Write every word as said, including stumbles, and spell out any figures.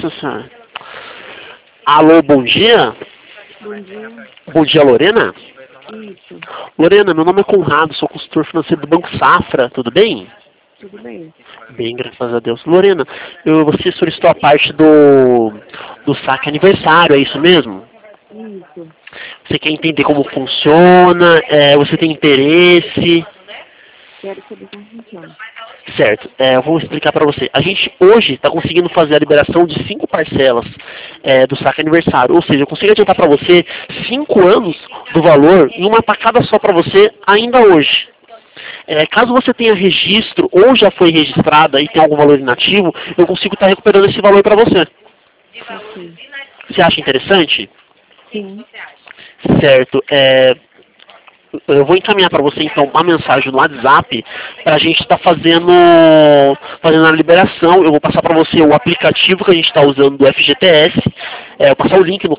Nossa senhora. Alô, bom dia? Bom dia. Bom dia, Lorena? Isso. Lorena, meu nome é Conrado, sou consultor financeiro do Banco Safra, tudo bem? Tudo bem? Bem, graças a Deus. Lorena, eu, você solicitou a parte do, do saque aniversário, é isso mesmo? Isso. Você quer entender como funciona, é, você tem interesse? Quero saber como funciona. Certo, é, eu vou explicar para você. A gente hoje está conseguindo fazer a liberação de cinco parcelas é, do saque aniversário, ou seja, eu consigo adiantar para você cinco anos do valor em uma tacada só para você ainda hoje. É, caso você tenha registro ou já foi registrada e tem algum valor inativo, eu consigo estar recuperando esse valor para você. Ok. Você acha interessante? Sim. Certo. É, eu vou encaminhar para você então uma mensagem no WhatsApp para a gente estar fazendo, fazendo a liberação. Eu vou passar para você o aplicativo que a gente está usando do F G T S. É, eu vou passar o link no